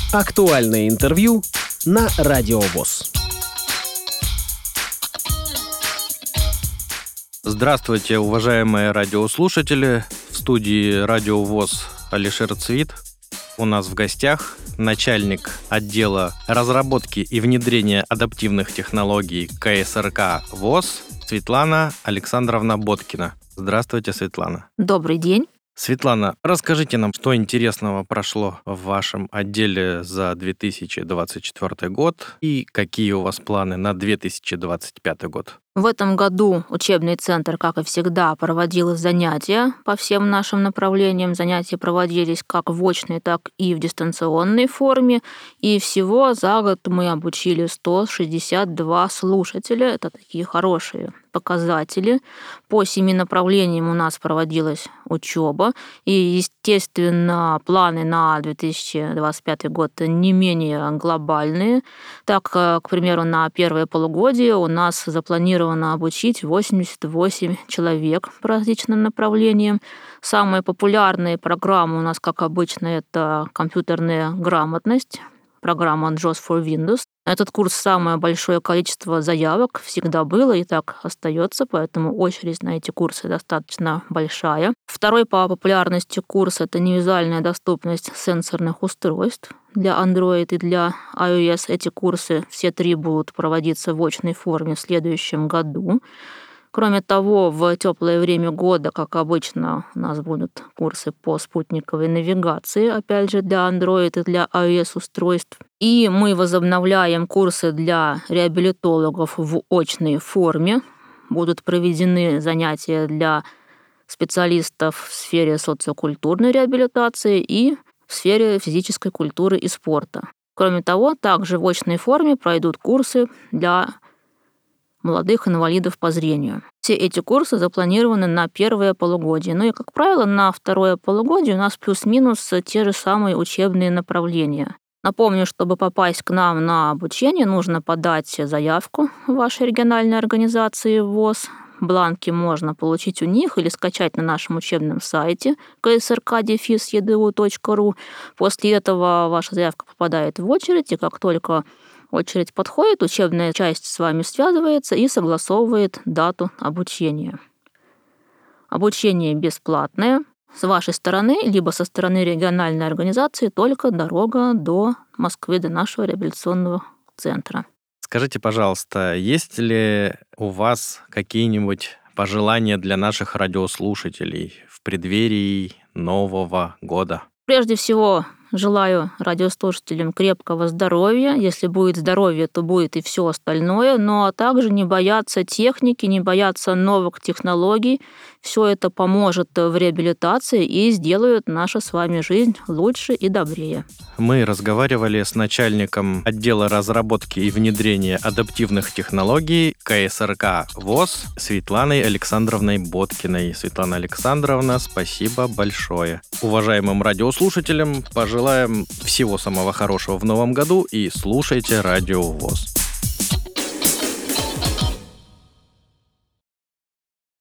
Актуальное интервью на Радио ВОС. Здравствуйте, уважаемые радиослушатели. В студии Радио ВОС Алишер Цвит. У нас в гостях начальник отдела разработки и внедрения адаптивных технологий КСРК ВОС Светлана Александровна Боткина. Здравствуйте, Светлана. Добрый день. Светлана, расскажите нам, что интересного прошло в вашем отделе за 2024 год и какие у вас планы на 2025 год? В этом году учебный центр, как и всегда, проводил занятия по всем нашим направлениям. Занятия проводились как в очной, так и в дистанционной форме. И всего за год мы обучили 162 слушателя. Это такие хорошие показатели. По 7 направлениям у нас проводилась учеба. И, естественно, планы на 2025 год не менее глобальные. Так, к примеру, на первое полугодие у нас запланировано обучить 88 человек по различным направлениям. Самые популярные программы у нас, как обычно, это компьютерная грамотность, программа JOS for Windows. Этот курс самое большое количество заявок всегда было и так остается, поэтому очередь на эти курсы достаточно большая. Второй по популярности курс — это невизуальная доступность сенсорных устройств для Android и для iOS. Эти курсы все три будут проводиться в очной форме в следующем году. Кроме того, в теплое время года, как обычно, у нас будут курсы по спутниковой навигации, опять же, для Android и для iOS устройств. И мы возобновляем курсы для реабилитологов в очной форме. Будут проведены занятия для специалистов в сфере социокультурной реабилитации и в сфере физической культуры и спорта. Кроме того, также в очной форме пройдут курсы для молодых инвалидов по зрению. Все эти курсы запланированы на первое полугодие. Ну и, как правило, на второе полугодие у нас плюс-минус те же самые учебные направления. Напомню, чтобы попасть к нам на обучение, нужно подать заявку в вашей региональной организации ВОС. Бланки можно получить у них или скачать на нашем учебном сайте ksrk-edu.ru. После этого ваша заявка попадает в очередь, и как только очередь подходит, учебная часть с вами связывается и согласовывает дату обучения. Обучение бесплатное. С вашей стороны, либо со стороны региональной организации, только дорога до Москвы, до нашего реабилитационного центра. Скажите, пожалуйста, есть ли у вас какие-нибудь пожелания для наших радиослушателей в преддверии Нового года? Прежде всего, желаю радиослушателям крепкого здоровья. Если будет здоровье, то будет и все остальное. Ну а также не бояться техники, не бояться новых технологий. Все это поможет в реабилитации и сделает нашу с вами жизнь лучше и добрее. Мы разговаривали с начальником отдела разработки и внедрения адаптивных технологий КСРК ВОС Светланой Александровной Боткиной. Светлана Александровна, спасибо большое. Уважаемым радиослушателям пожелаем всего самого хорошего в новом году и слушайте Радио ВОС.